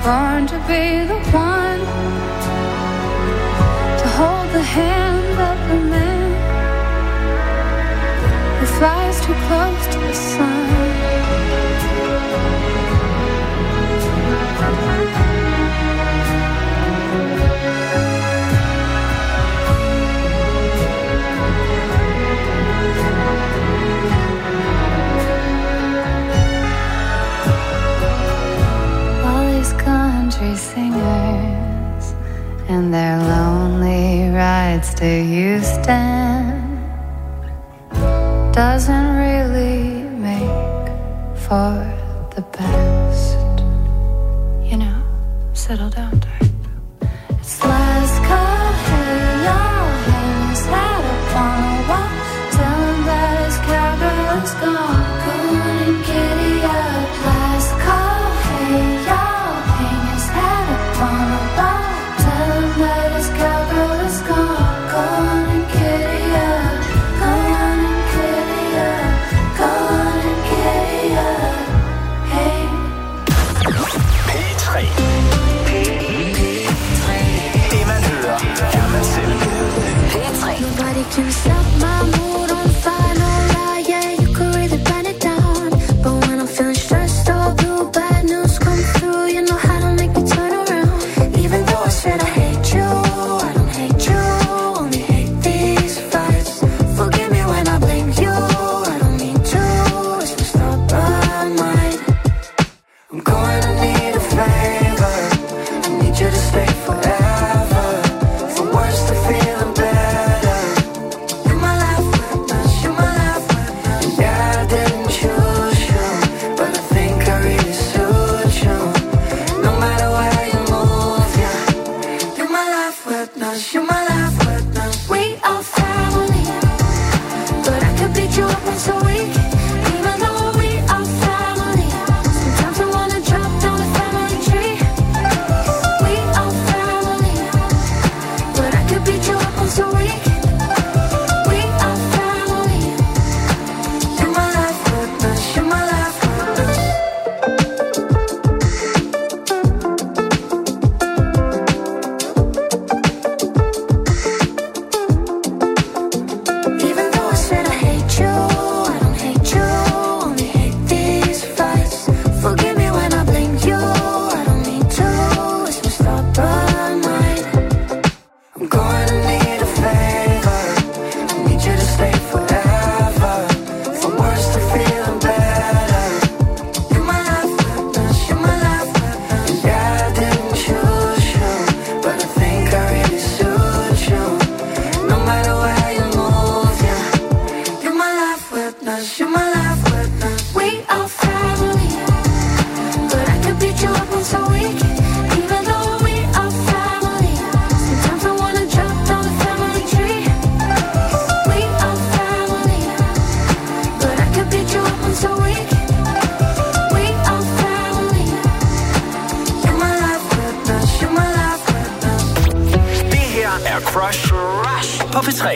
born to be the one to hold the hand of the man who flies too close to the sun. Country singers and their lonely rides to Houston doesn't really make for the best. You know, settle down, type. It's last call, hey y'all, hang his hat up on a wall, tell him that his cowgirl is gone, go on and giddy up. Last call, hey y'all, can set my mood on fire, no lie, yeah, you could really burn it down. But when I'm feeling stressed or blue, bad news come through, you know how to make me turn around. Even though I said I hate you, I don't hate you, only hate these fights. Forgive me when I blame you, I don't mean to, it's my stubborn mind. I'm going to need a favor, I need you to stay forever, from worse to feeling better. på P3.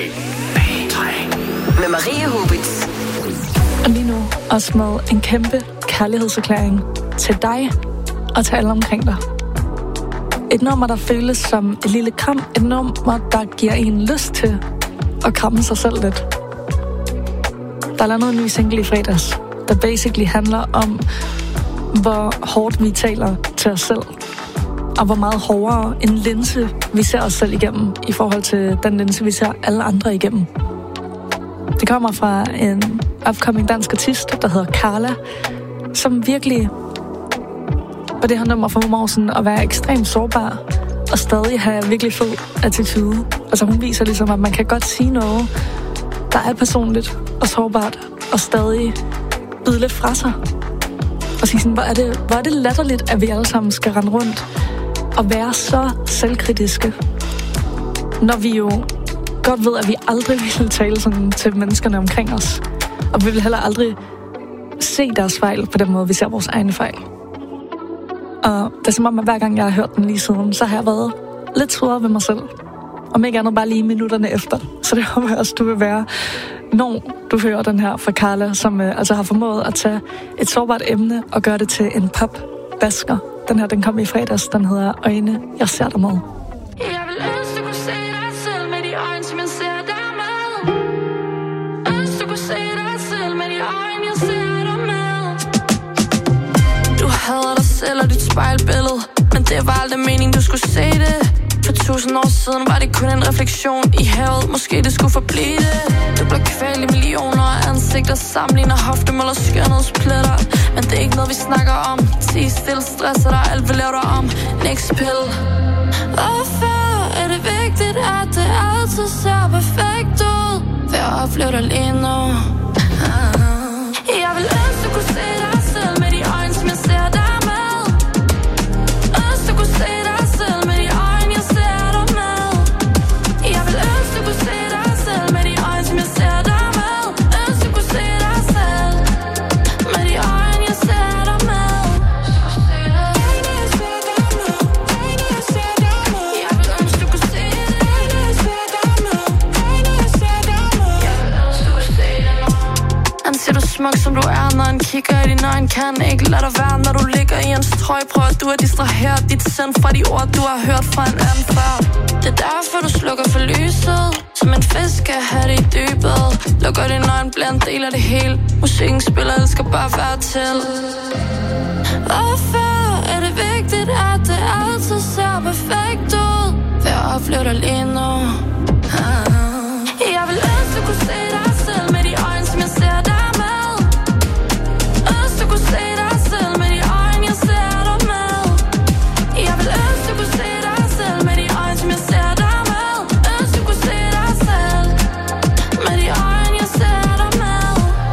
Med Marie Hubitz. Og lige nu også med en kæmpe kærlighedserklæring til dig og til alle omkring dig. Et nummer, der føles som et lille kram. Et nummer, der giver en lyst til at kramme sig selv lidt. Der er landet en ny single i fredags, der basically handler om, hvor hårdt vi taler til os selv. Og hvor meget hårdere en linse, vi ser os selv igennem, i forhold til den linse, vi ser alle andre igennem. Det kommer fra en upcoming dansk artist, der hedder Carla, som virkelig på det her nummer formår sådan at være ekstremt sårbar, og stadig have virkelig fed attitude. Altså hun viser ligesom, at man kan godt sige noget, der er personligt og sårbart, og stadig byde lidt fra sig. Og sige sådan, hvor er det latterligt, at vi alle sammen skal rende rundt og være så selvkritiske, når vi jo godt ved, at vi aldrig vil tale sådan til menneskerne omkring os. Og vi vil heller aldrig se deres fejl på den måde, vi ser vores egne fejl. Og det er som om, at hver gang jeg har hørt den lige siden, så har jeg været lidt trådere ved mig selv. Om ikke andet bare lige minutterne efter. Så det håber jeg også, du vil være, når du hører den her fra Carla, som altså har formået at tage et sårbart emne og gøre det til en pop-basker Den her, den kom i fredags. Den hedder Øjne, jeg ser dig med. Jeg vil ønske, du kunne se dig selv med de øjne, som jeg ser dig med. Ønske, du kunne se dig selv med de øjne, jeg ser dig med. Du hader dig selv og dit spejlbillede, men det var aldrig meningen, du skulle se det. For 1000 år siden var det kun en refleksion i havet. Måske det skulle forblive det. Du blev kvalt i millioner af ansigter, sammenligner hoftemål og skønhedspletter. Men det er ikke noget vi snakker om. Tig stille, stresser dig, alt vil lave dig om. Next pill. Hvorfor er det vigtigt, at det altid ser perfekt ud? Vil jeg opleve dig lige nu? Jeg vil ønske, du kunne se dig selv med de øjne, som jeg ser dig med. Ønske, du kunne se dig selv med de øjne, jeg ser dig med. Jeg vil ønske, du kunne se dig selv med de øjne, som jeg ser dig med. Ønske, du kunne se dig selv med de øjne, jeg ser dig med. Smuk som du er, når en kigger i dine øjne. Kan ikke lade dig være, når du ligger i en strøg. Prøver du at distrahere dit sind fra de ord, du har hørt fra en anden før. Det er derfor, du slukker for lyset, som en fisk skal have det i dybet. Lukker dine øjne, bliver en del af det hele. Musikken spiller, det skal bare være til. Hvorfor er det vigtigt, at det altid ser perfekt ud? Vil jeg opleve dig lige nu? Jeg vil ønske, du kunne se dig selv med de øjne, som jeg ser dig. Se dig selv med de øjne, jeg ser dig med. Jeg vil ønske, du kunne se dig selv med de øjne, som jeg ser dig med. Ønske, du kunne se dig selv med de øjne, jeg ser dig med.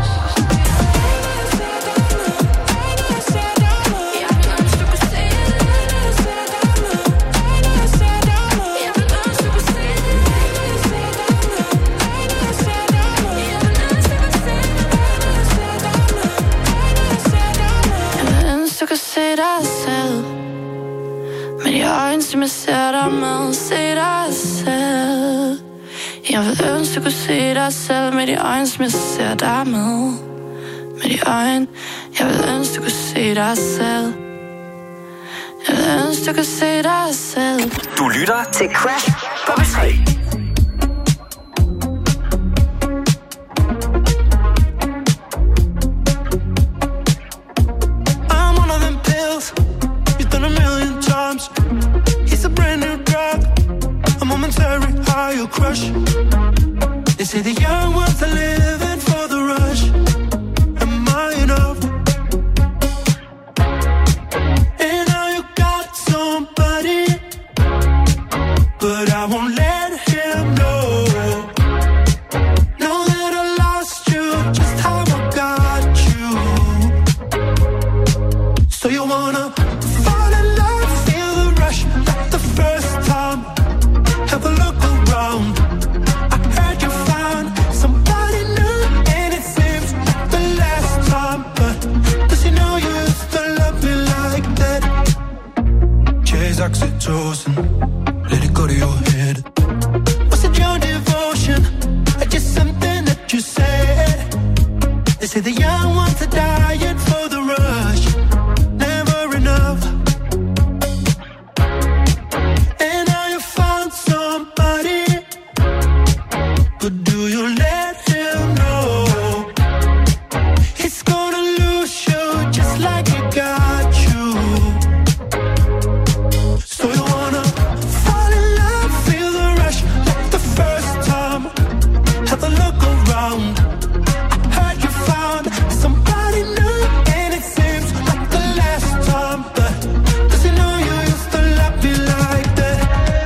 Jeg vil ønske, du kunne se det. Jeg vil ønske, du kunne se det. Du kan se dig selv med de øjne, som jeg ser dig med. Se dig selv. Jeg vil ønske, du kunne se dig selv med de øjne, som jeg ser dig med. Med de øjne. Jeg vil ønske, du kunne se dig selv. Jeg vil ønske, du kunne se dig selv. Du lytter til Crash på P3. Crush. They say the young ones are living for the rush. Am I enough? And now you got somebody, but I won't let him know. Know that I lost you, just how I got you. So you wanna fall in love, feel the rush like the first time. Have a look around. I heard you found somebody new, and it seems like the last time. But does he know you used to love me like that? Chase oxytocin, let it go to your head. Was it your devotion, or just something that you said? They say the young ones are dying for the rush, never enough. But do you let him know he's gonna lose you just like he got you? So you wanna fall in love, feel the rush like the first time. Have a look around. I heard you found somebody new, and it seems like the last time. But does he know you used to love me like that?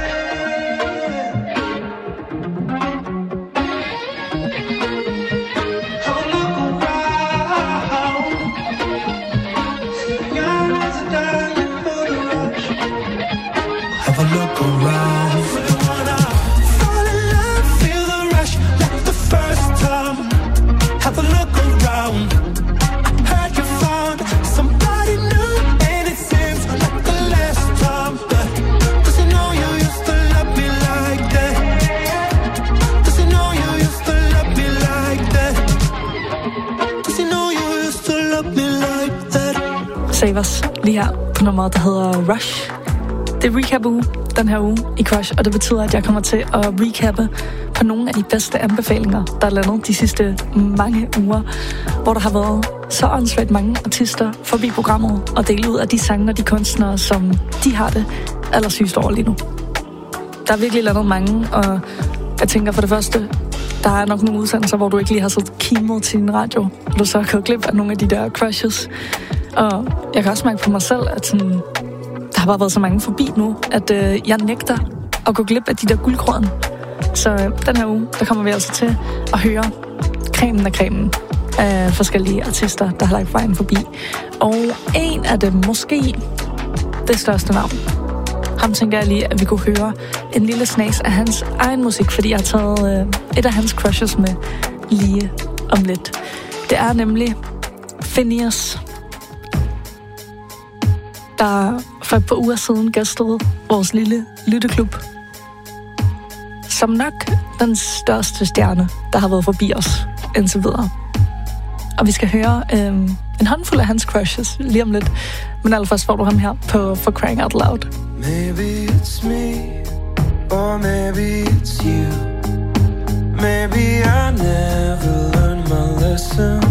Have a look around. Fall in love, feel the rush like the first time. Have a look around. I heard you found somebody new, and it seems like the last time. But does he know you used to love me like that? Does he know you used to love me like that? Does he know you used to love me like that? Savers lige her på nummeret, der hedder Rush. Det er recap-uge den her uge i Crush, og det betyder, at jeg kommer til at recappe på nogle af de bedste anbefalinger, der er landet de sidste mange uger, hvor der har været så åndssvagt mange artister forbi programmet og dele ud af de sange og de kunstnere, som de har det allersygest over lige nu. Der er virkelig landet mange, og jeg tænker for det første, der er nok nogle udsendelser, hvor du ikke lige har siddet kimet til din radio, og du så kan glip af nogle af de der crushes. Og jeg kan også mærke på mig selv, at sådan, der har bare været så mange forbi nu, at jeg nægter at gå glip af de der guldkorn. Så den her uge, der kommer vi altså til at høre cremen af cremen af forskellige artister, der har lagt vejen forbi. Og en af dem, måske det største navn, ham tænker jeg lige, at vi kunne høre en lille snas af hans egen musik, fordi jeg har taget et af hans crushes med lige om lidt. Det er nemlig Finneas, der for et par uger siden gæstede vores lille lytteklub. Som nok den største stjerne, der har været forbi os indtil videre. Og vi skal høre en håndfuld af hans crushes lige om lidt. Men allerførst får du ham her på For Crying Out Loud. Maybe it's me, or maybe it's you. Maybe I never learned my lesson.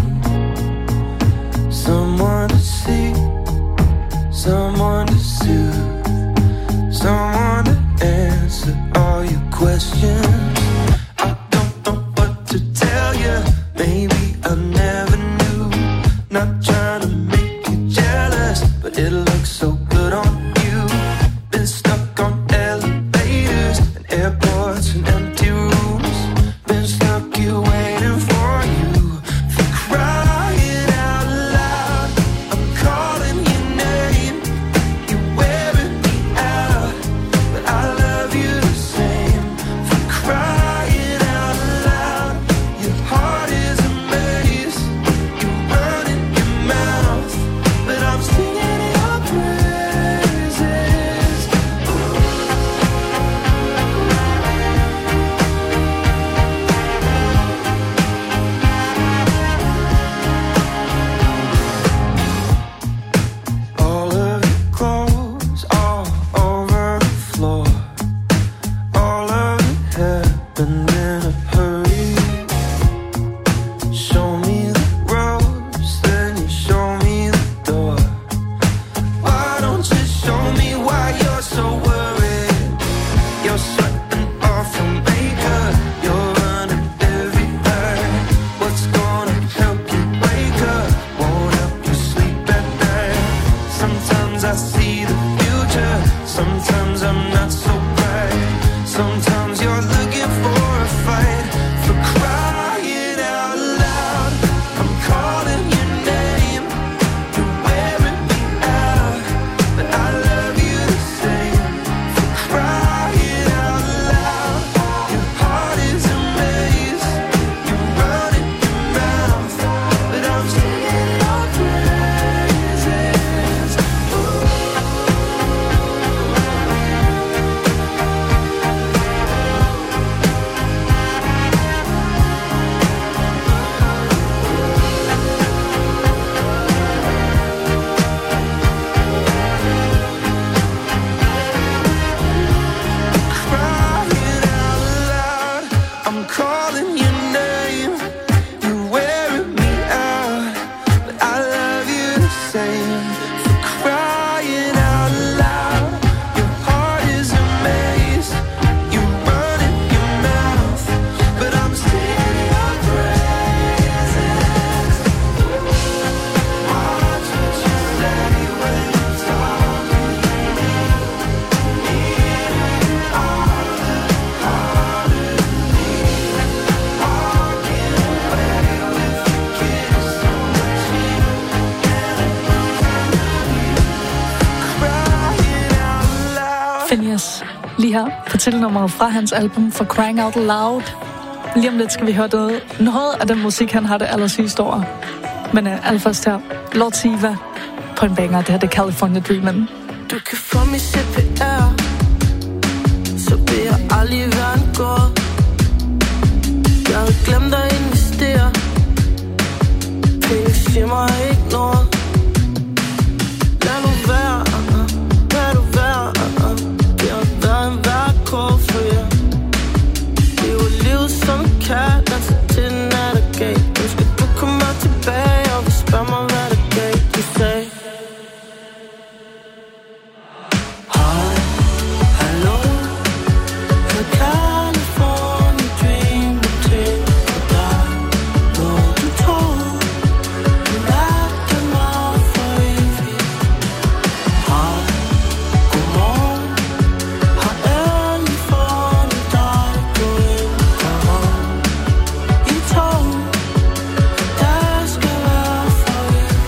Someone to see, someone to soothe, someone to answer all your questions. I don't know what to tell you. Maybe I never knew. Not trying to make you jealous, but it looks so good on you. Been stuck on elevators and airports and empty rooms. Been stuck here waiting for you. For crying out loud, I'm calling your name. You're wearing me out, but I love you the same. For crying out loud, your heart is a maze. You run in your mouth, but I'm singing your praises. All of your clothes all over the floor. All of it happened in a hurry. Show me the ropes, then you show me the door. Why don't you show me why you're so worried? You're sweating off your makeup, you're running everywhere. What's gonna help you wake up? Won't help you sleep at night. Sometimes I see the future, sometimes I'm not so bright. Sometimes you're looking for a fight. For crying out loud, I'm calling your name. You're wearing me out, but I love you the same. For crying out loud, your heart is a maze. You run in your mouth, but I'm singing your praises. Crying out loud, I'm calling your name. You're wearing me out, but I love you the same. For crying out loud, your heart is a maze. You run in your mouth, but I'm singing your praises. Watch what you say when you're talking. Finneas, lige her på titelnummeret fra hans album For Crying Out Loud. Lige om lidt skal vi høre noget af den musik, han har det allersygest over. Men allerførst her, Lord Siva på en banger. Det her, det er California Dreamin'. Du kan få mit CPR, så vil jeg aldrig være en gård. Jeg havde glemt at investere. Penge siger mig ikke noget. Lad nu være. kan danse til nattergale. Nu skal du komme tilbage, og vi spørger mig, hvad der gav. Du sagde hej, hallo, jeg kan få en dream til dig. Når du tror, du lærte mig for evigt. Hej, godmorgen, har endelig fundet dig. Gå ind herom i tog, der skal være for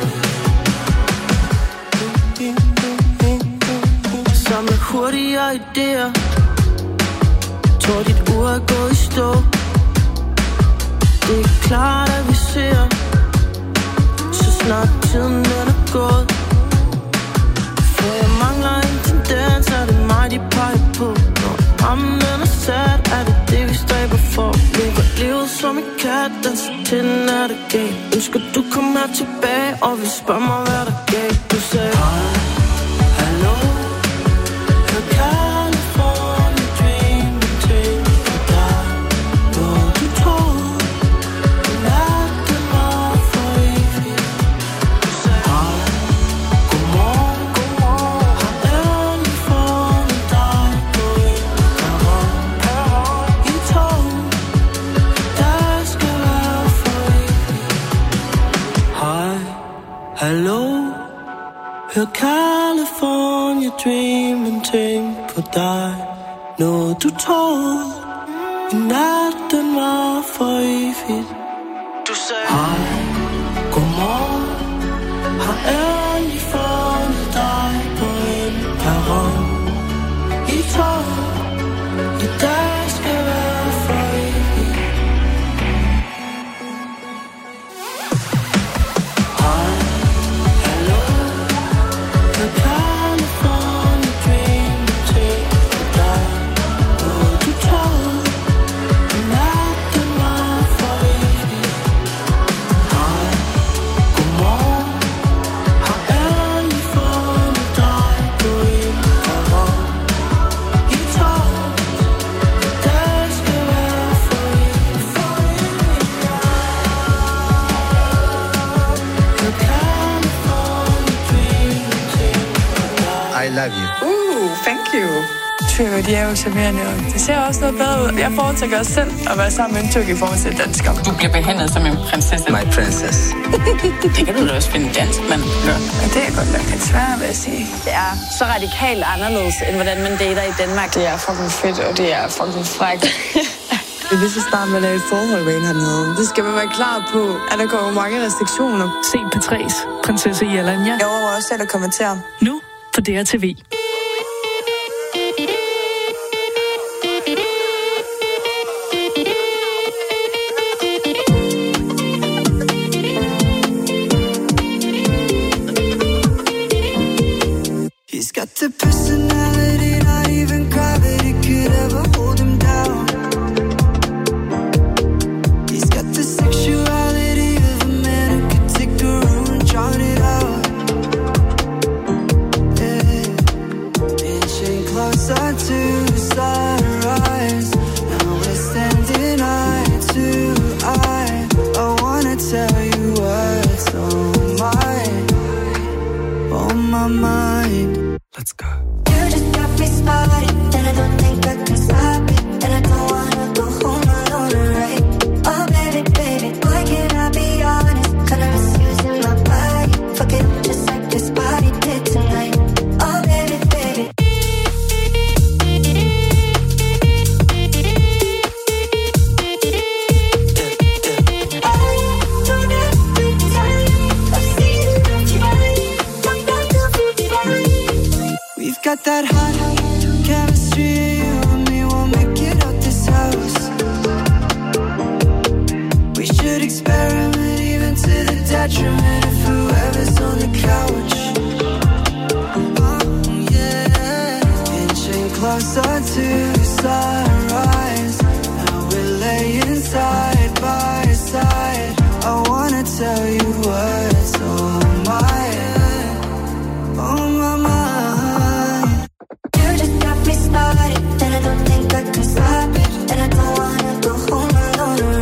evigt. Samle hurtigere idéer, tror dit ur er gået i stå. Det er klart, at vi ser, så snart tiden er gået. For jeg mangler en tendens, er det mig, de peger på. Når rammen er sat, er det det, vi stræber for. Lever livet som en kat, danser til nattergale. Ønsker du komme her tilbage, og vi spørger mig, hvad der gav. Du sagde hej, hallo, jeg kan få en dream til dig. Når du tror, du lærte mig for evigt. Du sagde hej, godmorgen, har endelig fundet dig. Gå ind herom i tog, der skal være for evigt. Hej, hallo, hør California Dreamin' tænk på dig. Når du tror, i natten var for evigt. Du sagde hej, godmorgen, har endelig fundet dig. Gå ind herom i tog, i dag skal være for evigt. Hej, hallo, jeg kan få en dream til dig. Når du tror, natten var for evigt. Hej, godmorgen, har endelig fundet dig. Gå ind herom i tog, der skal være for evigt. Jeg kan få en dream til dig. I love you. Thank you. Tyrker, de er jo charmerende, og det ser også noget bedre ud. Jeg foretrækker også selv at være sammen med en tyrk i forhold til dansker. Du bliver behandlet som en prinsesse. My princess. Det kan du da også finde en dansk mand gør. Og det er godt nok lidt svært, vil jeg sige. Det er så radikalt anderledes, end hvordan man dater i Danmark. Det er fucking fedt, og det er fucking frækt. Det er lige så snart, man er i et forhold med en hernede. Det skal man være klar på, at der går mange restriktioner. Se P3's prinsesse Jelanja. Jeg overvejer også selv at kommentere. Nu på DRTV. He's got the personality, not even gravity could ever hold him down. He's got the sexuality of a man who could take a room and drown it out. Yeah. Inching closer to sunrise. Now we're standing eye to eye. I wanna tell you what's on my mind. Let's go. You just got me started, and I don't think I can stop it. And I don't wanna go home alone, right? Oh baby, baby, why can't I be honest? Kinda misusing my body, fuck it just like this body did tonight. Oh baby, baby. We've got that hot chemistry, you and me won't make it out this house. We should experiment even to the detriment of whoever's on the couch. Oh yeah, inching closer to sunrise. Now we're laying side by side. I wanna tell you what's on my mind. You just got me started, and I don't think I can stop it. And I don't wanna go home alone,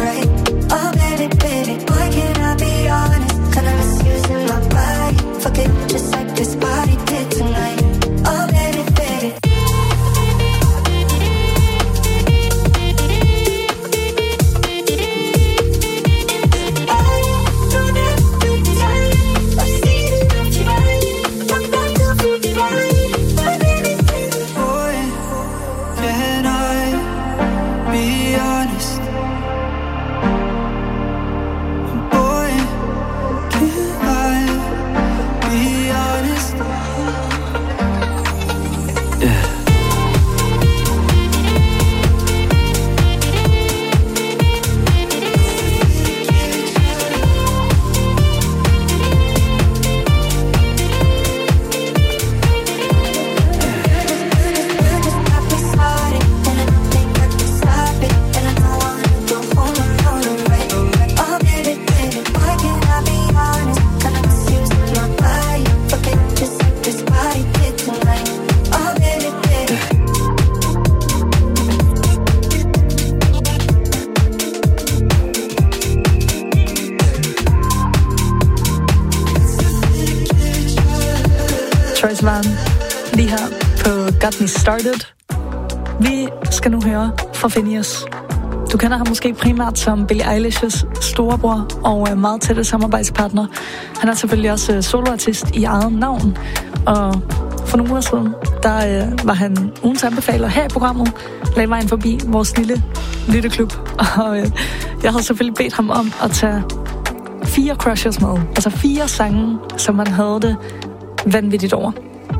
Svan, lige her på Got Me Started. Vi skal nu høre fra Finneas. Du kender ham måske primært som Billie Eilish's storebror og meget tætte samarbejdspartner. Han er selvfølgelig også soloartist i eget navn, og for nogle uger siden, der var han ugens anbefaler her i programmet, lagde vejen forbi vores lille lytteklub, og jeg havde selvfølgelig bedt ham om at tage 4 crushes med, altså 4 sange, som han havde det vanvittigt over.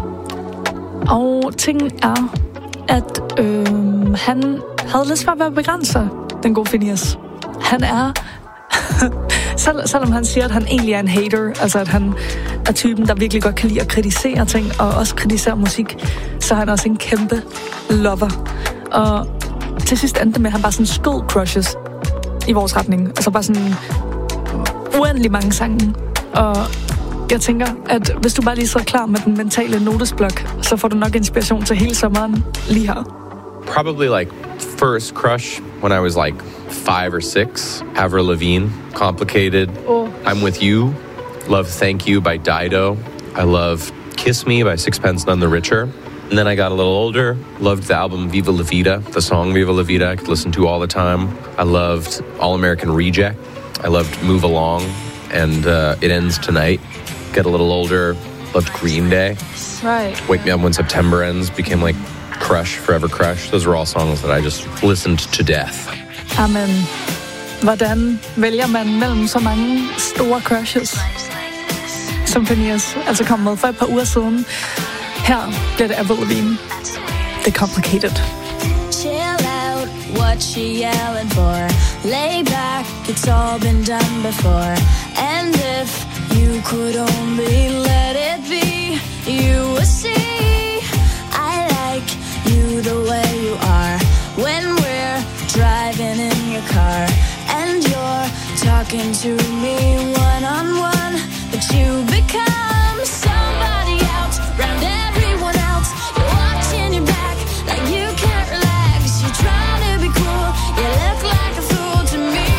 Og tingen er, at han havde lidt svært ved at begrænse den gode Finneas. Han er, selvom han siger, at han egentlig er en hater, altså at han er typen, der virkelig godt kan lide at kritisere ting, og også kritisere musik, så er han også en kæmpe lover. Og til sidst endte med, at han bare sådan skød crushes i vores retning. Altså bare sådan uendelig mange sange. Og jeg tænker, at hvis du bare lige så klar med den mentale notesblok, så får du nok inspiration til hele sommeren lige her. Probably like first crush when I was like 5 or 6. Avril Lavigne, Complicated. Oh. I'm With You. Love Thank You by Dido. I love Kiss Me by Sixpence None the Richer. And then I got a little older, loved the album Viva La Vida, the song Viva La Vida I could listen to all the time. I loved All American Reject. I loved Move Along and It Ends Tonight. Get a little older, loved Green Day. Right. Wake Me Up When September Ends became like Crush, Forever Crush. Those were all songs that I just listened to death. Amen. Hvordan vælger man mellem så mange store crushes, som Finneas altså kom med for et par uger siden? Her bliver det Avril Lavigne. Det er Complicated. Chill out, what she yelling for? Lay back, it's all been done before. And if you could only let it be, you would see I like you the way you are. When we're driving in your car and you're talking to me one-on-one, but you become somebody else round everyone else. You're watching your back like you can't relax. You're trying to be cool, you look like a fool to me.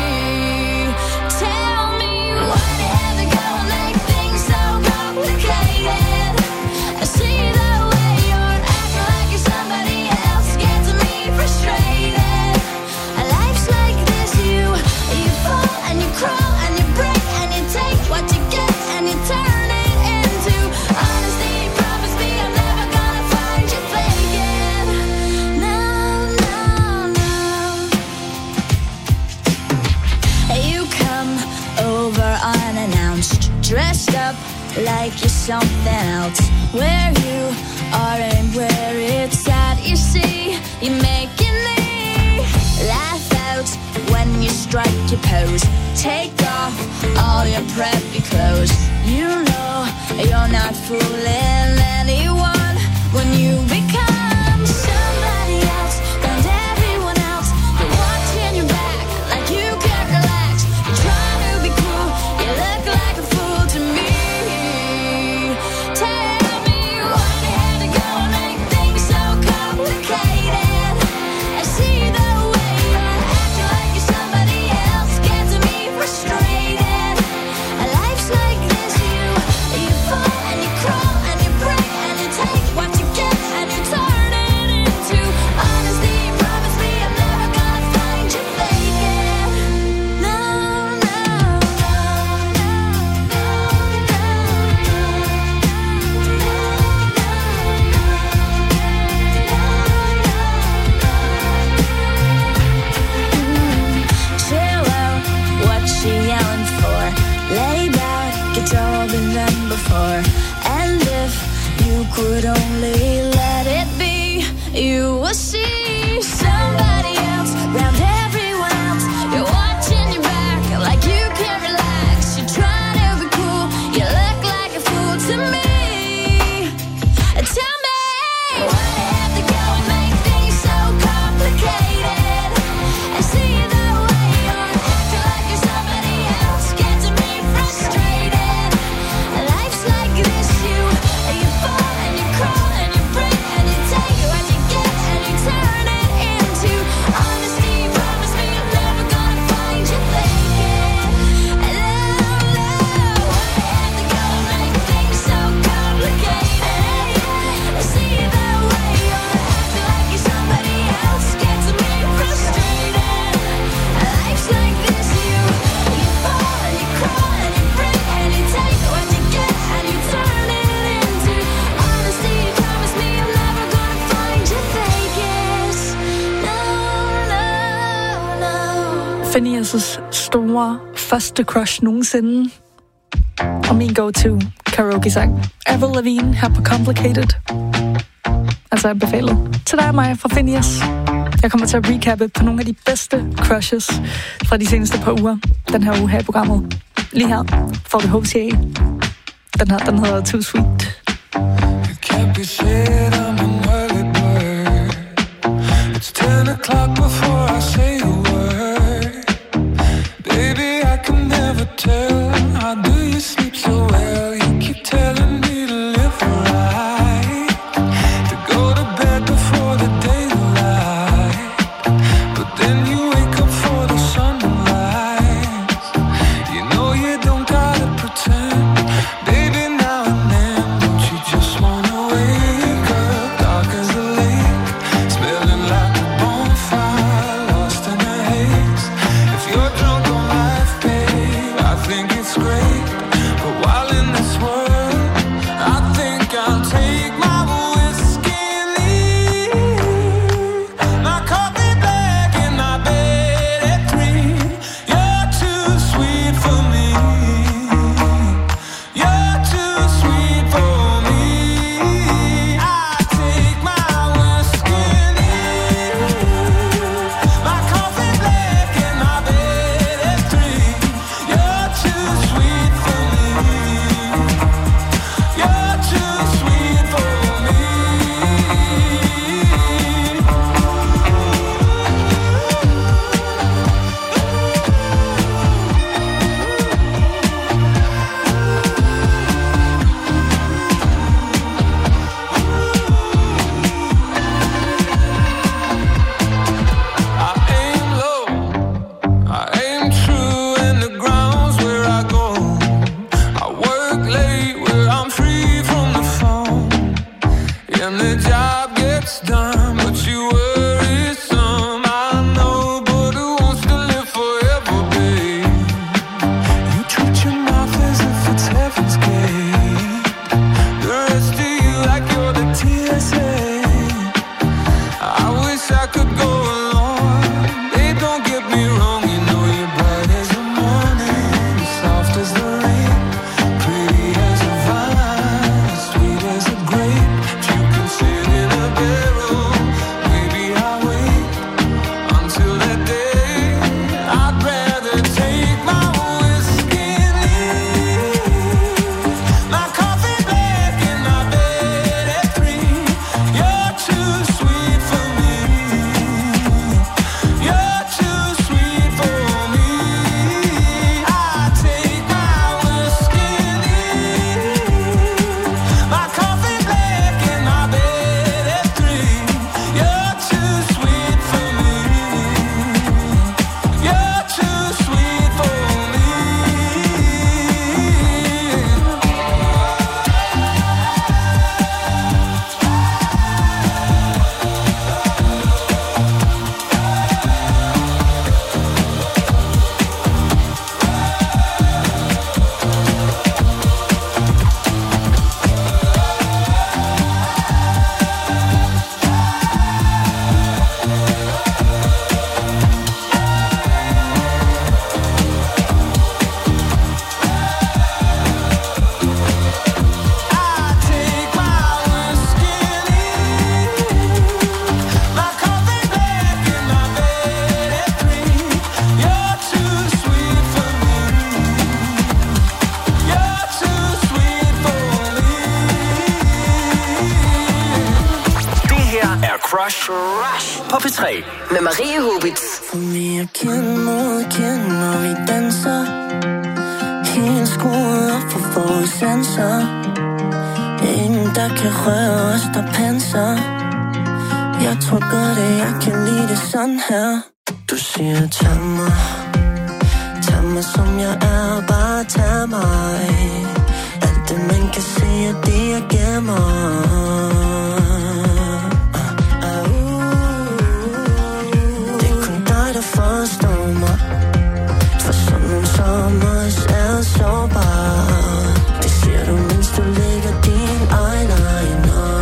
Tell me why they have to go and make things so complicated. I see the way you're acting like you're somebody else, gets me frustrated. Life's like this, you fall and you crawl and you break and you take what you get and you turn it into honesty. Promise me I'm never gonna find you faking. No, no, no. You come over unannounced, dressed up like you're something else. Where you are and where it's at, you see, you're making me laugh out when you strike your pose. Take off all your preppy clothes. You know you're not fooling anyone when you become somebody else and everyone else. You're watching your back like you can't relax. You're trying to be cool, you look like a fool to me. Tell me why they had to go and make things so complicated. I see the way you're acting like you're somebody else, gets me frustrated. Life's like this, you fall and you crawl and you break and you take what you get and you turn it into honesty. Promise me I'm never gonna find you faking. No, no, no, chill out, what she yelling for? Lay back, it's all been done before. And if you could only let it be, you will see somebody else round everyone else. You're watching your back like you can't relax. You're trying to be cool, you look like a fool to me. Tell me why they have to go and make things so complicated. I see the way you're acting like you're somebody else, gets me frustrated. Life's like this, you fall and you crawl and you break and you take what you get and you turn Finneas' store første crush nogensinde. Og min go-to karaoke-sang. Avril Lavigne her på Complicated. Altså anbefalet til dig og mig fra Finneas. Jeg kommer til at recappe på nogle af de bedste crushes fra de seneste par uger. Den her uge her i programmet. Lige her får vi HCA. Den hedder Too Sweet. Can't be said I'm an early bird. It's 10 o'clock before I say a word. Baby, I can never tell. How do you sleep so well? You keep telling me to live right, to go to bed before the daylight. But then you wake up for the sunrise. You know you don't gotta pretend. Baby, now and then, don't you just wanna wake up dark as a lake, smelling like a bonfire, lost in a haze. If you're drunk on life, babe, I think it's great. But while in this world, I think I'll take my whiskey and leave. My coffee black in my bed at 3. You're too sweet for me. You're too sweet for me. I take my whiskey and leave. My coffee black in my bed at 3. You're too sweet for me. You're too sweet for me. I aim low, I aim true, and the ground's where I go. I work late where I'm free from the phone, and the job gets done, but you worry some. I know, but who wants to live forever, babe? You treat your mouth as if it's heaven's gate. The rest of you like you're the TSA. I wish I could go along. Babe, don't get me wrong. You know you're bright as the morning, soft as the rain, pretty as a vine, sweet as a grape. If you can sit in a barrel, maybe I'll wait until that day. I'd rather take my whiskey and leave. My coffee black in my bed at 3. You're too sweet for me. You're too sweet for me. I take my whiskey and leave. My coffee black in my bed at 3. You're too sweet for me. You're too sweet for me. Crush på P3 Med Marie Hobitz. For mere kind mod kind, når vi danser, helt skruet op for vores sanser. Ingen der kan røre os, der panser. Jeg tror godt, at jeg kan lide det sådan her. Du siger, tag mig som jeg er, bare tag mig. Alt det man kan se, er det jeg gemmer. Forstår mig, for sådan nogle sommers er sårbar. Det ser du, mens du lægger din eyeliner.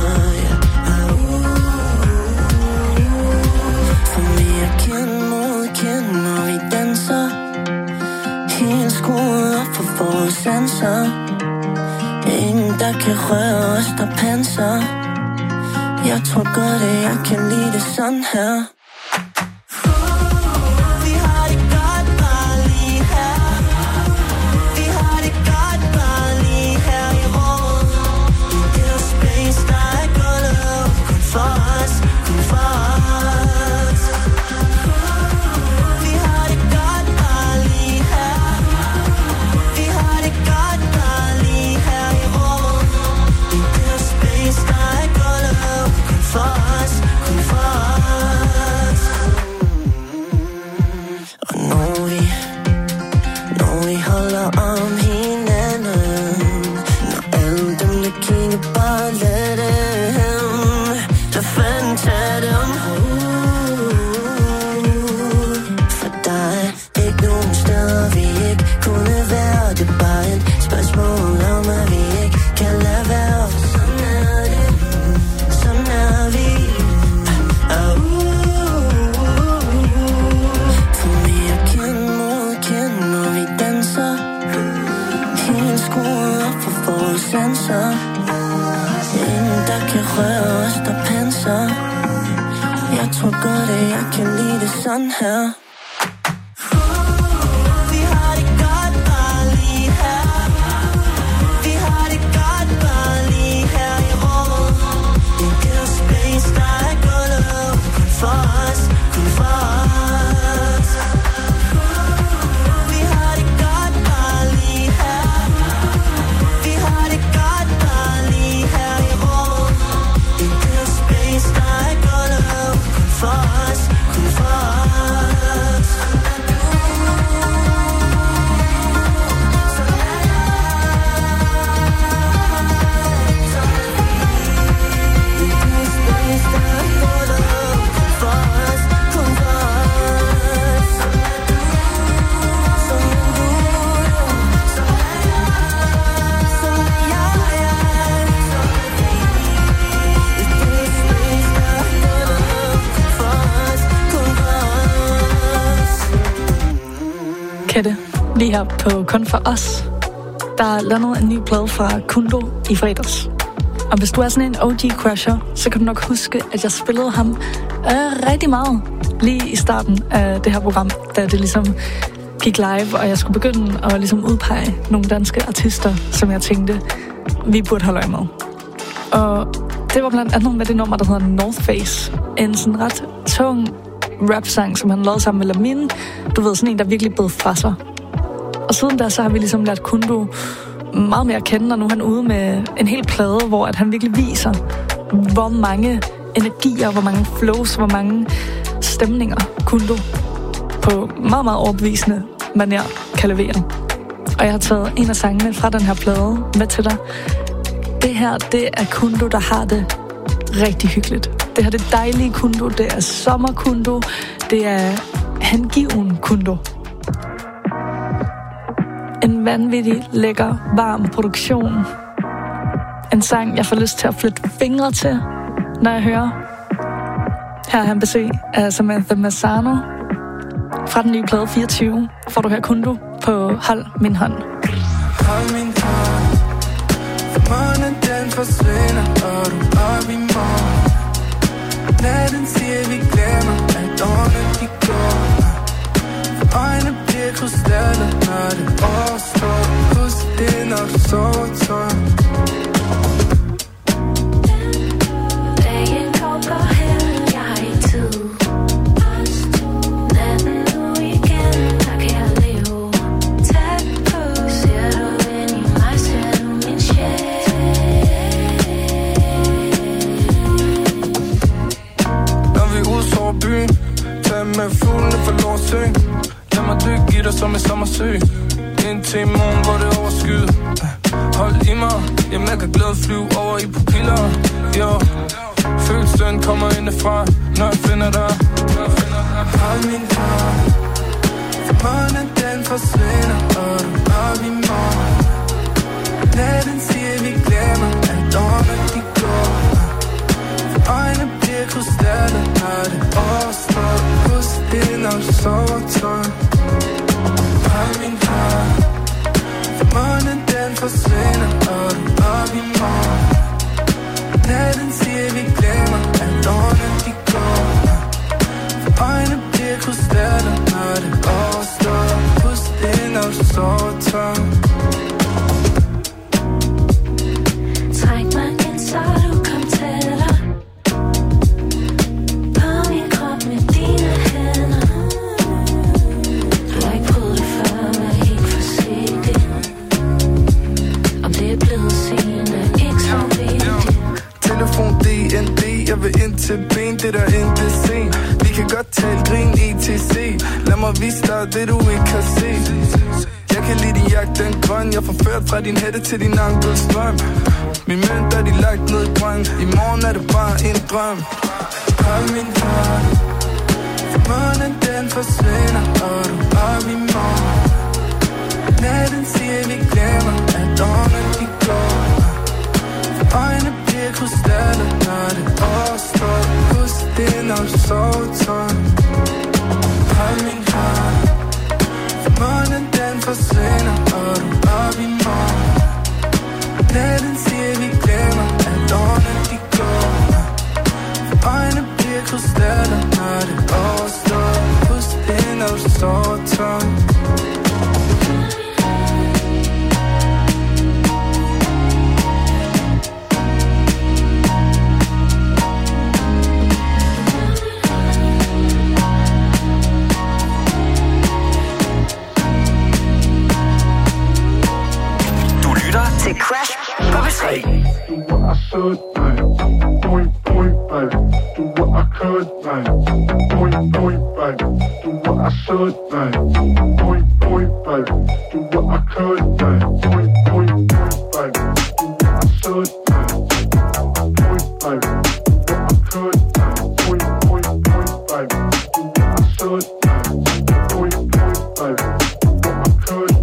For mere kind mod mørke, når vi danser. Helt skruet op for vores sanser. Ingen der kan røre os, der panser. Jeg tror godt, at jeg kan lide det sådan her. Sådan her. Kette, lige her på Kun for os. Der er landet en ny plade fra Kundo i fredags. Og hvis du er sådan en OG-crusher, så kan du nok huske, at jeg spillede ham rigtig meget lige i starten af det her program, da det ligesom gik live, og jeg skulle begynde at ligesom udpege nogle danske artister, som jeg tænkte, vi burde holde øje med. Og det var blandt andet med det nummer, der hedder North Face. En sådan ret tung rap-sang, som han lavede sammen med Lamin. Du ved, sådan en, der virkelig bed fra sig. Og siden da, så har vi ligesom lært Kundo meget mere at kende, og nu er han ude med en hel plade, hvor at han virkelig viser, hvor mange energier, hvor mange flows, hvor mange stemninger Kundo på meget, meget overbevisende manér kan levere. Og jeg har taget en af sangene fra den her plade med til dig. Det her, det er Kundo, der har det rigtig hyggeligt. Det her, det dejlige Kundo, det er sommerkundo, det er hengiven Kundo. En vanvittig, lækker, varm produktion. En sang, jeg får lyst til at flytte fingre til, når jeg hører. Her er han besøg af Samantha Mazzano. Fra den nye plade 24 får du her Kundo på Hold Min Hånd. Hold min hånd. Månen den forsvinder, og du er op i morgen. Natten siger vi glemmer, at årene de går. For øjne bliver krystaller, når det overstår. Husk det, når du sover tør. Dagen går på held, jeg har ikke tid. Natten nu igen, der kan jeg leve. Tæt på, ser du ind i mig, ser du min sjæl. Når vi udsover byen, tag med fuglene for lov at synge. Lad mig dykke i dig som en sommersø. Indtil i morgen, hvor det overskyder. Hold i mig, jamen jeg kan glæde flyve over i pupiller. Jo, følelsen kommer indefra, når jeg finder dig. Hold min hånd. For månen den forsvinder, og du er op i morgen. Natten siger vi glemmer, at årene de går. For øjne bliver krystaller, når det overstår. Husk det, når du sover tungt. Hold min hånd, for månen den forsvinder, og du er op i morgen. Natten siger vi glemmer, at årene de går. For øjne bliver krystaller, når det overstår. Husk det, når du sover tungt. Træk mig ind, så du kom tættere på min krop med dine hænder. Du har ikke prøvet det før, vær helt forsigtig. Om det er blevet sent, er ikke så vigtigt. Telefon DND, jeg vil ind til ben, det der intet sen. Vi kan godt tale grin ETC. Lad mig vise dig det du ikke kan se. Jeg kan lide din jagt, den grøn. Jeg forført fra din hætte til din ankelstrøm. Min mønt er de lagt ned i grøn. I morgen er det bare en drøm. Hold min hånd, for månen den forsvinder, og du er op i morgen. Natten siger vi glemmer, at årene de går. For øjne bliver krystaller, når det overstår. Husk det, når du sover tungt. Hold min hånd, for månen den forsvinder, og du er op i morgen. Natten siger vi glemmer, at årene de går. For øjne bliver krystaller, når det overstår. Husk det, når du sover tungt. Til Crash på P3. Du var så nej, boing boing baby. Du var kørt nej, boing boing baby. Du var så nej, boing boing baby. Du var kørt nej, boing boing baby. Du var så nej, boing baby. Du var kørt nej, boing boing baby. Du var så nej, boing boing baby. Du var kørt.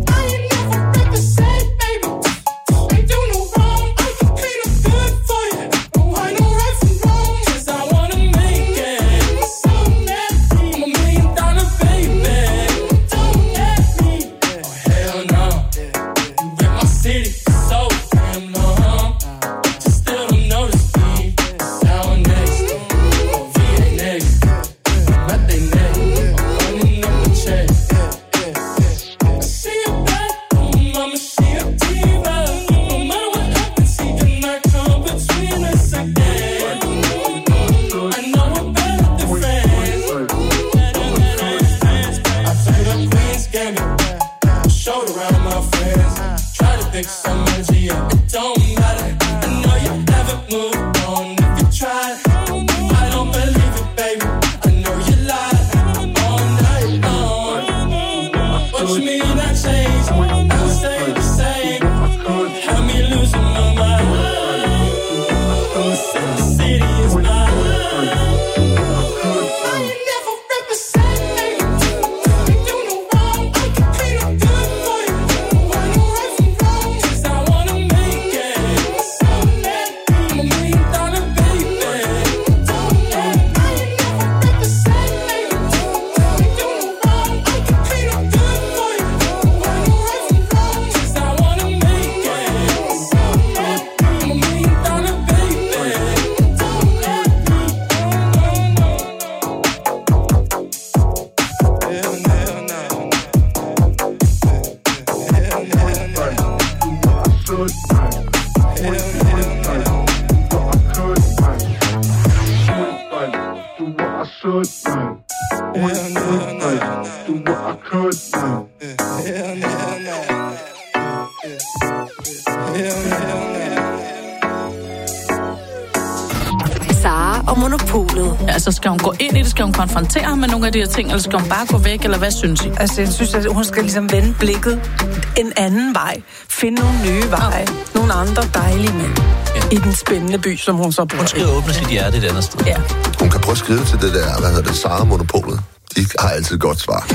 Sara og Monopolet. Altså, skal hun gå ind i det? Skal hun konfrontere ham med nogle af de her ting? Eller skal hun bare gå væk? Eller hvad synes I? Altså, jeg synes, at hun skal ligesom vende blikket en anden vej. Finde nogle nye veje. Nogle andre dejlige mænd. I den spændende by, som hun så bor i. Hun skal åbne sit hjerte et andet sted. Ja. Hun kan prøve at skrive til det der, hvad hedder det, Sara Monopolet. De har altid et godt svar.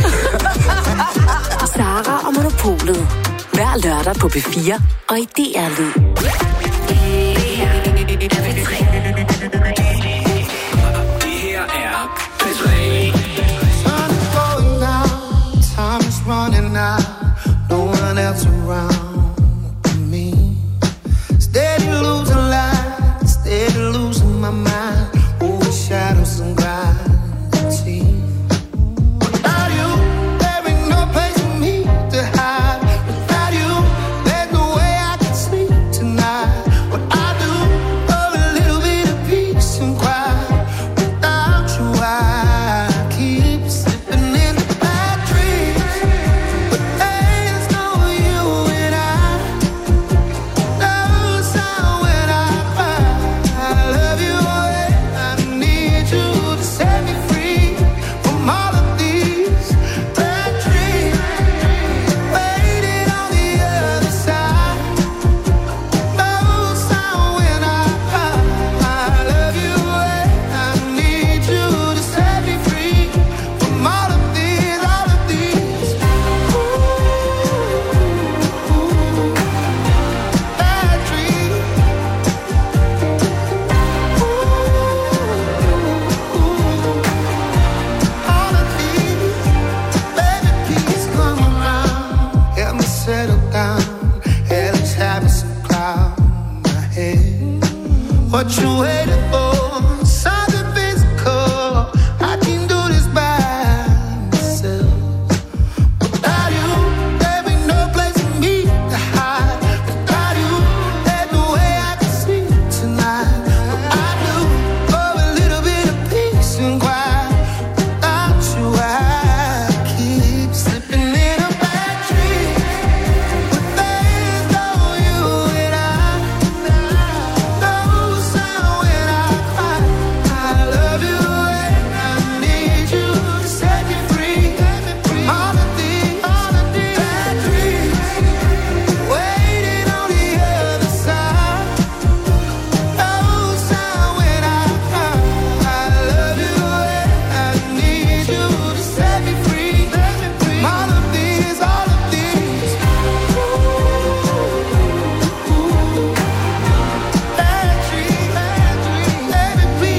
Sara og Monopolet. Hver lørdag på P4 og i DR Lyd. Det her er P3. what you waiting for. Something physical. I can do this by myself. Without you, there ain't no place for me to hide. Without you, there's no way I can sleep tonight. But I do for a little bit of peace and quiet. Without you, I keep slipping in a bad dream. But there's no you and I. No sound when I cry. I love you and I need you to set me free. All of these bad dreams waiting on the other side. No sound when I cry. I love you and I need you to set me free. All of these bad dreams, let me be.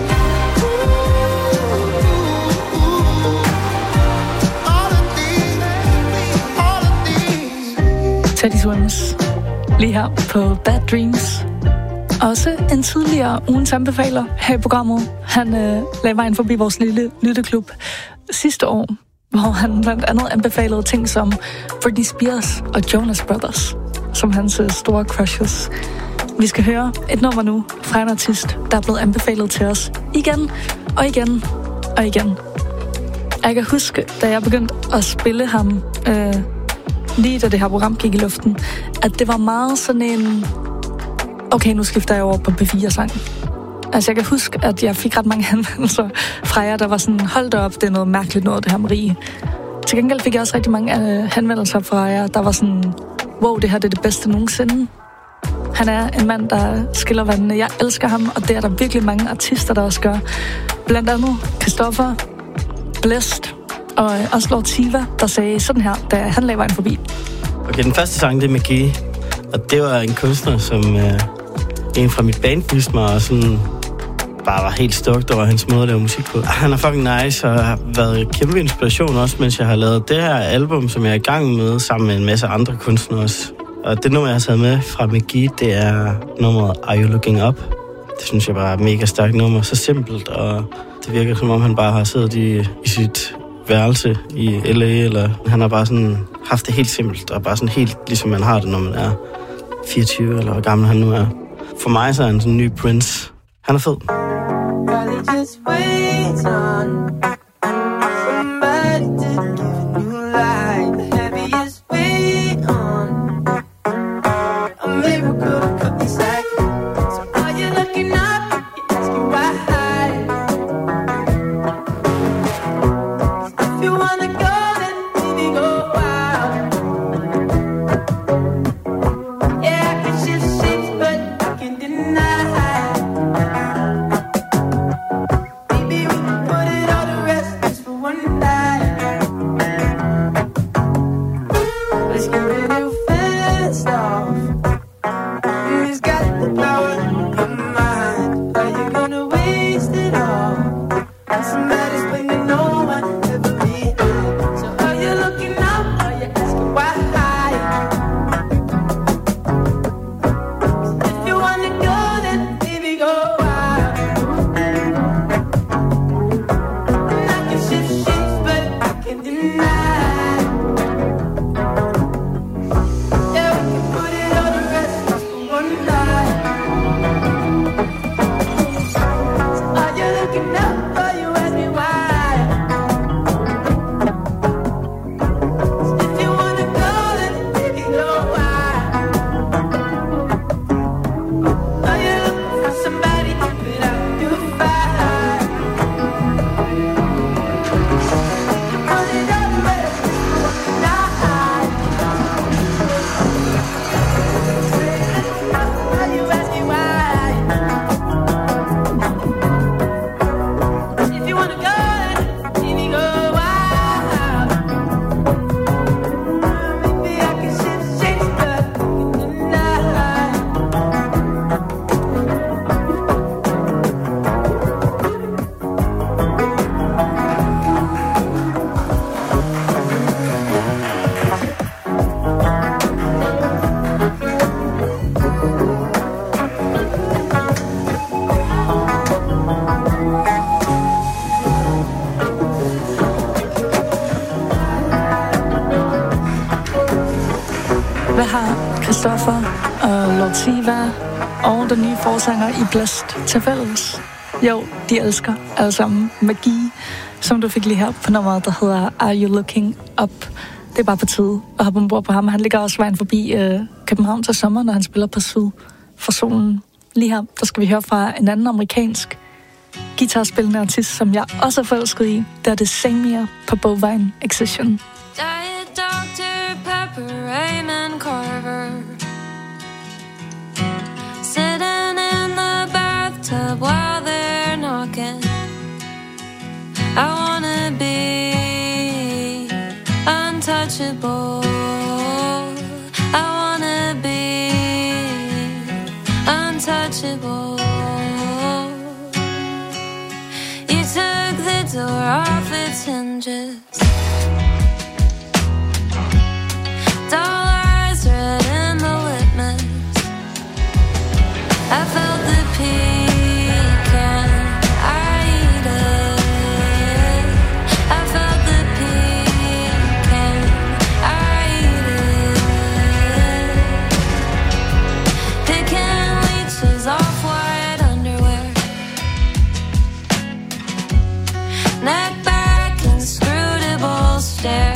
All of these. Teddy Swims. Lige her på Bad Dreams. Også en tidligere ugens anbefaler her i programmet. Han lagde vejen forbi vores lille lytteklub sidste år, hvor han blandt andet anbefalede ting som Britney Spears og Jonas Brothers, som hans store crushes. Vi skal høre et nummer nu fra en artist, der er blevet anbefalet til os igen og igen og igen. Jeg kan huske, da jeg begyndte at spille ham, lige da det her program gik i luften, at det var meget sådan en, okay, nu skifter jeg over på P4-sang. Altså, jeg kan huske, at jeg fik ret mange henvendelser fra jer, der var sådan, hold da op, det er noget mærkeligt noget, det her Marie. Til gengæld fik jeg også rigtig mange henvendelser fra jer, der var sådan, wow, det her det er det bedste nogensinde. Han er en mand, der skiller vandene. Jeg elsker ham, og det er der virkelig mange artister, der også gør. Blandt andet Christoffer, Blessed og også Lord Siva, der sagde sådan her, da han lagde vejen forbi. Okay, den første sang, det er McGee, og det var en kunstner, som en fra mit band viste mig, og sådan bare var helt stokt over hans måde at lave musik på. Han er fucking nice, og har været kæmpe inspiration også, mens jeg har lavet det her album, som jeg er i gang med, sammen med en masse andre kunstnere også. Og det nummer, jeg har taget med fra McGee, det er nummeret Are You Looking Up? Det synes jeg bare er et mega stærkt nummer, så simpelt, og det virker som om, han bare har siddet i sit værelse i LA, eller han har bare sådan haft det helt simpelt, og bare sådan helt ligesom man har det, når man er 24, eller hvor gammel han nu er. For mig så er han sådan en ny Prince. Han er fed. Hvad har Christoffer og Lortiva og den nye forsanger i Blæst til fælles? Jo, de elsker alle sammen magi, som du fik lige her på nummeret, der hedder Are You Looking Up? Det er bare på tide at hoppe ombord på ham. Han ligger også vejen forbi København til sommer, når han spiller på Syd for Solen. Lige her, der skal vi høre fra en anden amerikansk guitarspillende artist, som jeg også er forelsket i. Der er det Samia på Bovine Excision. Diet Dr. Pepper, Raymond Carver, sitting in the bathtub while they're knocking. I wanna be untouchable. I wanna be untouchable. You took the door off its hinges. Dull eyes red in the litmus. I felt the pecan. I eat it. I felt the pecan. I eat it. Picking leeches off white underwear. Neck back, inscrutable stare.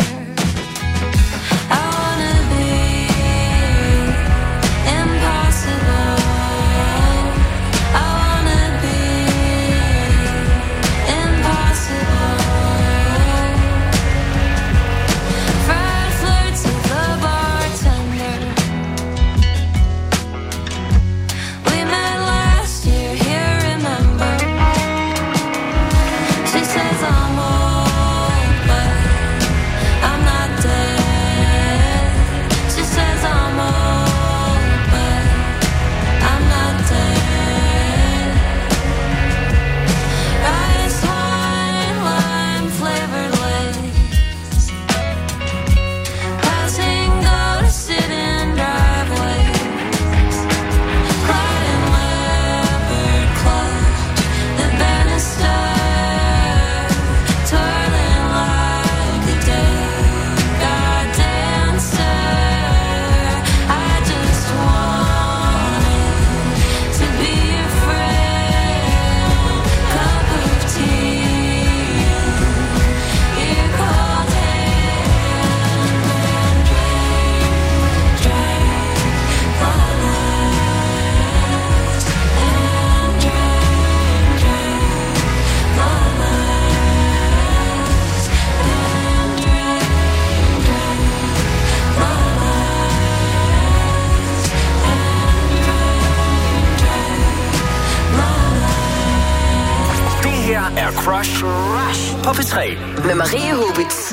Crush på P3 med Marie Hobitz.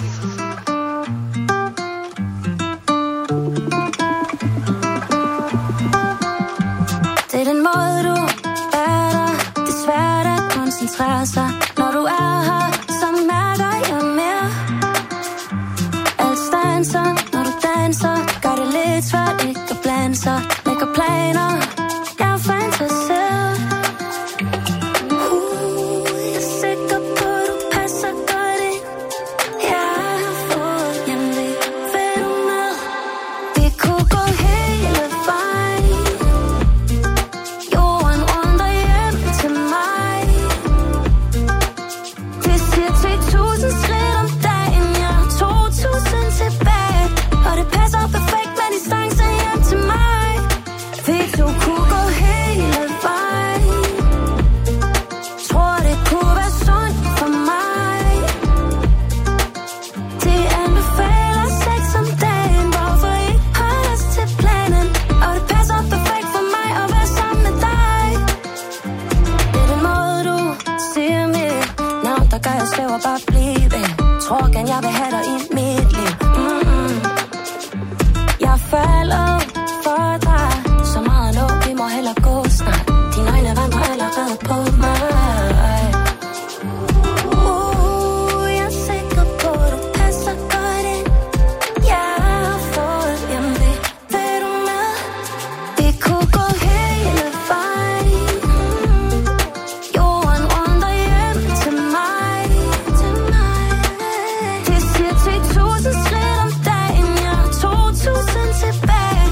Det er den måde, du er der. Det er svært at koncentrere sig, når du er her, så mærker jeg mere. Alt stanser, når du danser, gør det lidt svært ikke at blande sig. Lægger planer, jeg er fantaseret. Back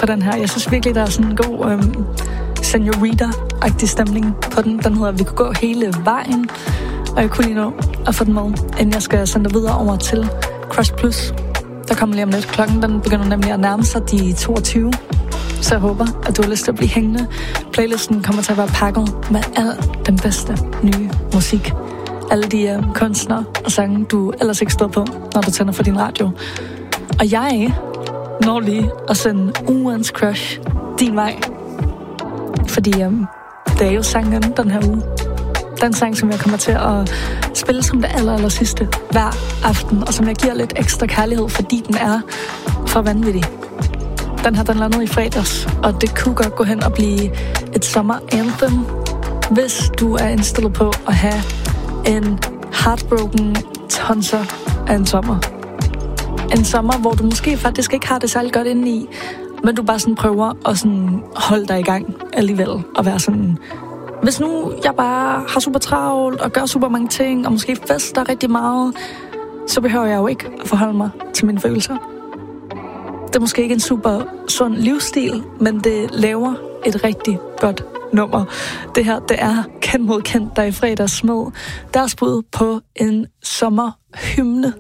den her. Jeg synes virkelig, der er sådan en god Senorita-agtig stemning på den. Den hedder Vi kunne gå hele vejen. Og jeg kunne lige nå at få den med, inden jeg skal sende dig videre over til Crush Plus. Der kommer lige om lidt. Klokken den begynder nemlig at nærme sig de 22. Så jeg håber, at du har lyst til at blive hængende. Playlisten kommer til at være pakket med al den bedste nye musik. Alle de kunstnere og sange, du ellers ikke står på, når du tænder for din radio. Og jeg når lige at sende ugens crush din vej. Fordi det er jo sangen den her uge. Den sang, som jeg kommer til at spille som det aller sidste hver aften, og som jeg giver lidt ekstra kærlighed, fordi den er for vanvittig. Den her, den landede i fredags, og det kunne godt gå hen og blive et sommer-anthem, hvis du er indstillet på at have en heartbroken tonser af en sommer. En sommer, hvor du måske faktisk ikke har det særlig godt inde i, men du bare sådan prøver at sådan holde dig i gang alligevel, og være sådan... Hvis nu jeg bare har super travlt og gør super mange ting, og måske fester rigtig meget, så behøver jeg jo ikke at forholde mig til mine følelser. Det er måske ikke en super sund livsstil, men det laver et rigtig godt nummer. Det her, det er Kendt mod Kendt, der i fredags smed deres bud på en sommerhymne.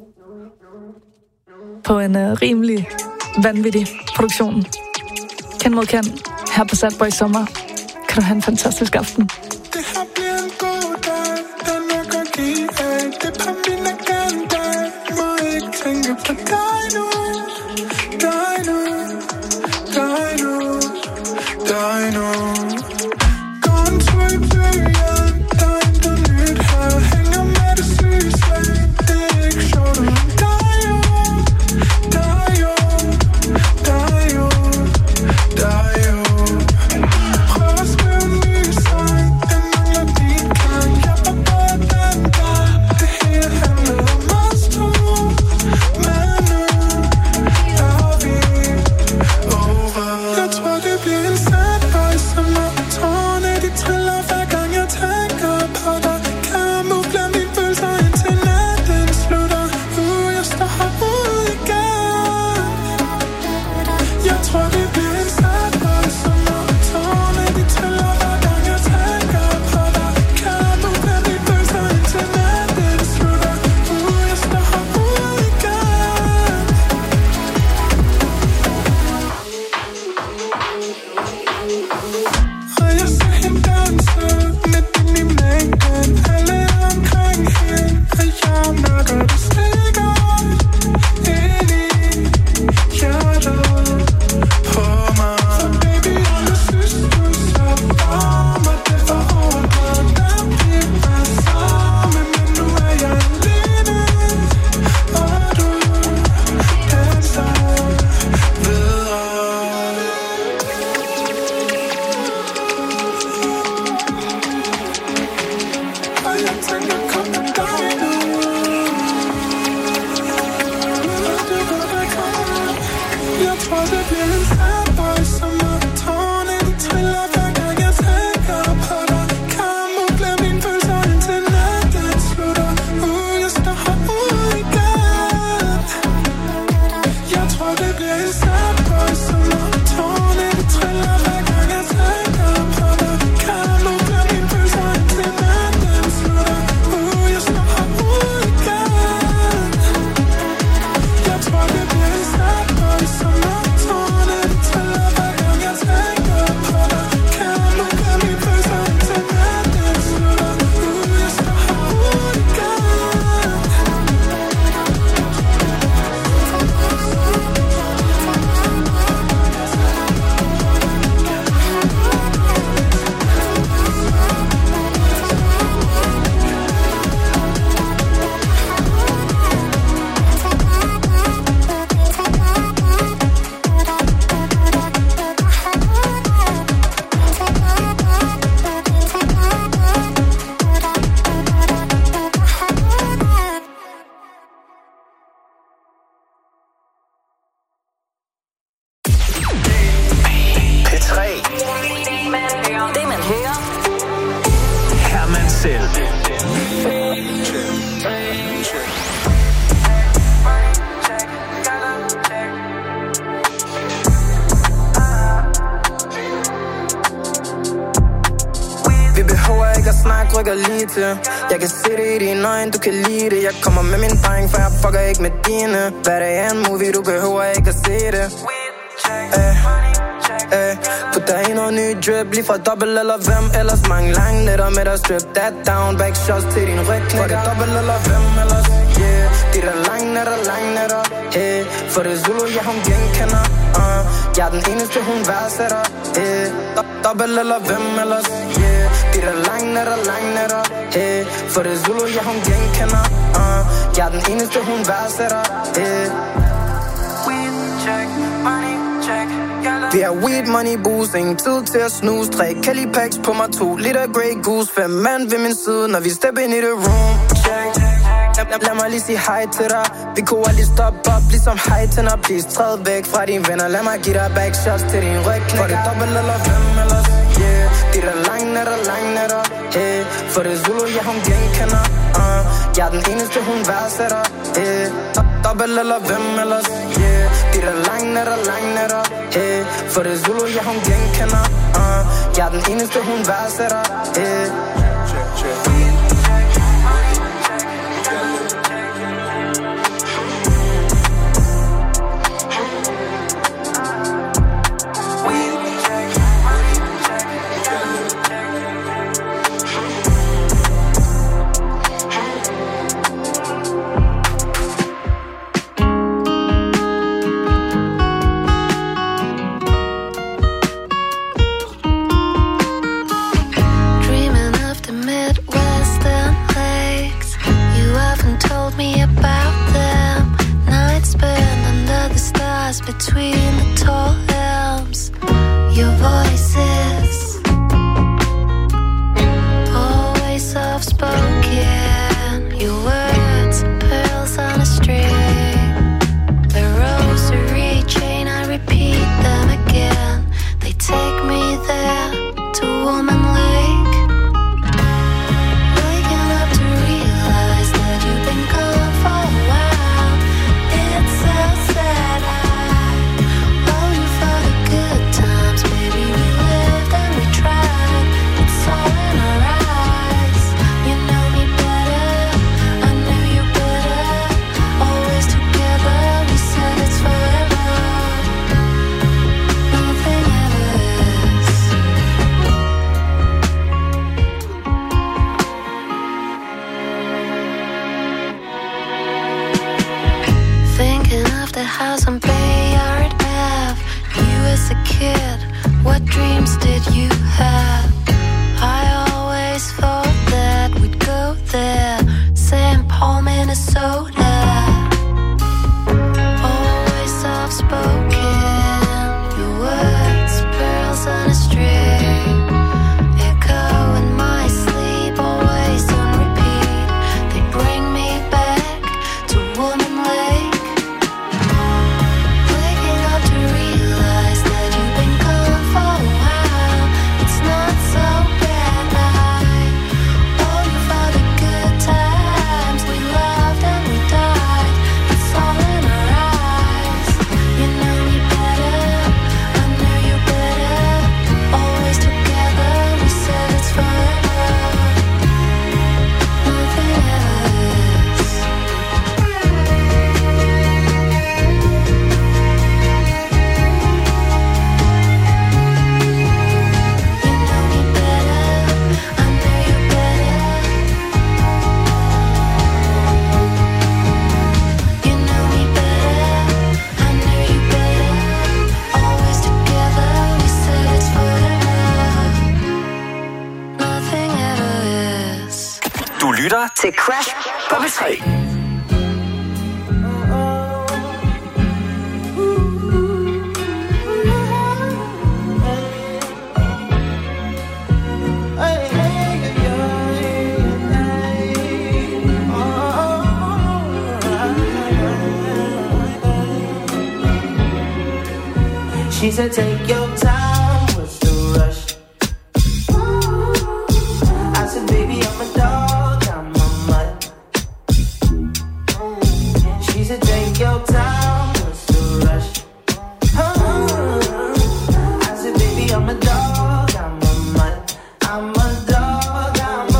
På en rimelig vanvittig produktion. Kendt mod Kendt, her på Sad Boy Sommer. Kan du have en fantastisk aften. Det her bliver en god dag, der nok at give af. Det er på min agenda, må ikke tænke på dig nu. Dig nu, dig nu, dig nu. Gå en tur i byen, der er intet nyt her. Hænger med det syge slag, det er ikke sjovt uden dig jo. Dig jo, dig jo, dig jo. snak rykker lige til. Jeg kan se det i dine øjne, du kan lide det. Jeg kommer med min dreng, for jeg fucker ikke med dine. Hvad det er en movie, du behøver ikke at se det. Put dig i noget ny drip, lige fra dobbelt eller hvem. Ellers mange lange nætter med dig, strip that down. Back shots til din ryg, knækker. For det dobbelt eller hvem ellers, yeah. De der lange nætter, hey. For det Zulu, ja hun genkender, Jeg er den eneste, hun værdsætter, hey. Dobbelt eller hvem ellers, yeah. De der lange nætter, hey. For det Zulu, ja hun genkender, Jeg er den eneste, hun værdsætter, hey. Weed check, money check. Vi har weed, money, booze, ingen tid til at snuse. 3 Kelly packs på mig, 2 liter Grey Goose. 5 mand ved min side, når vi step ind i det room. Check. Lad mig lige sige hej til dig. Vi kunne aldrig stoppe op, ligesom hej til når. Please, træd væk fra dine venner. Lad mig give dig back shots til din ryg. For det dobbelt eller hvem ellers, yeah. De der lange nætter, hey. For det Zulu, ja hun genkender, Jeg er den eneste, hun værdsætter, hey. Dobbelt eller hvem ellers, yeah. De der lange nætter, hey. For det Zulu, ja hun genkender, Jeg er den eneste, hun værdsætter, hey. Between the tall elms, your voices always soft-spoken. Your words, pearls on a string, a rosary chain. I repeat them again. They take me there to Woman Lake. Waking up to realize that you've been gone for a while. It's so sad. House on Bayard Ave. You as a kid, what dreams did you have? I always thought that we'd go there. St. Paul, Minnesota. Always soft-spoken. Your words, pearls on a string. Echo in my sleep, always on repeat. They bring me back to Woman Lake. lytter til Crash på P3. She said, take your time, what's the rush? I said, baby, I'm a dog, I'm a mutt. She said, take your time, what's the rush? I said, baby, I'm a dog, I'm a mutt. I'm a dog, I'm a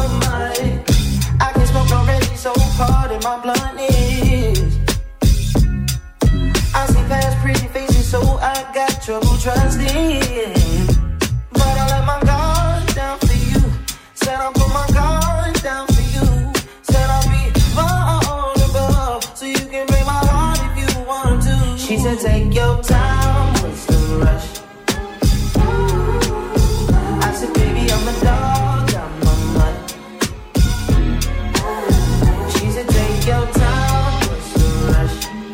said take your time, what's the rush? I said baby I'm a dog, I'm a mutt. She said take your time, what's the rush?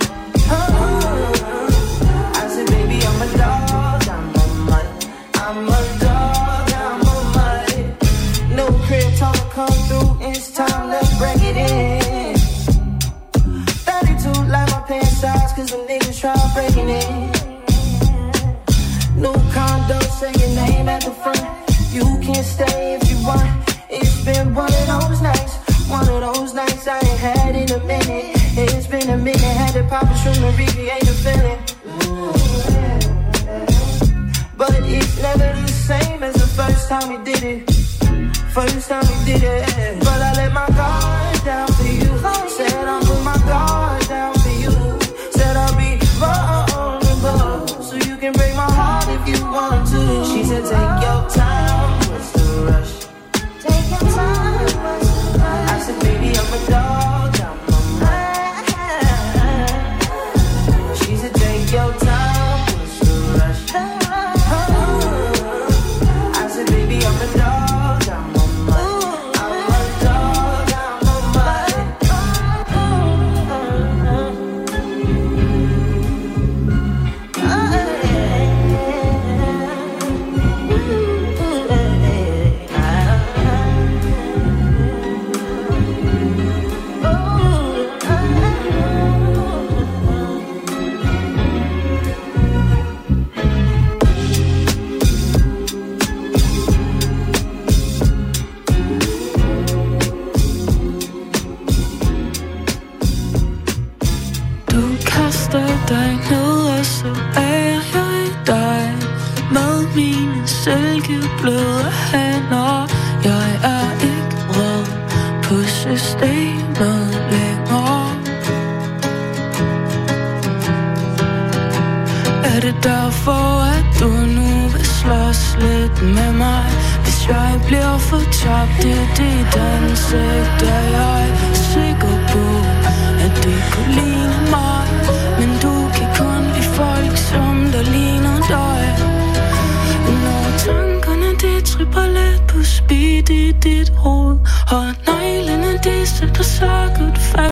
I said baby I'm a dog, I'm a mutt. I'm a dog, I'm a mutt. No crib, time to come through, it's time, let's break it in. 32 like my pants size, cause the niggas try breaking it. New condo, say your name at the front. You can stay if you want. It's been one of those nights I ain't had in a minute. It's been a minute, had to pop a shroom to recreate the feeling. But it's never the same as the first time we did it. First time we did it. But I let my guard down for you. Said I'll put my guard down for you. Said I'll be vulnerable, so you can break my heart if you want to. She said take your time, what's the rush? Take your time, what's the rush? I said baby I'm a dog, I'm a mutt. She said take your time, what's the rush? I said baby I'm a dog, I'm a mutt. I'm a dog, I'm a mutt. Du kaster dig ned, og så er jeg dig. Med mine silkebløde hænder. Jeg er ikke vred på systemet længere. Er det derfor, at du nu vil slås lidt med mig? Hvis jeg bliver fortabt i dit ansigt, er jeg sikker på, at det kunne ligne mig. Men du kan kun lide folk, som der ligner dig. Når tankerne de tripper lidt på speed i dit hoved, og neglene de sætter sig godt fast.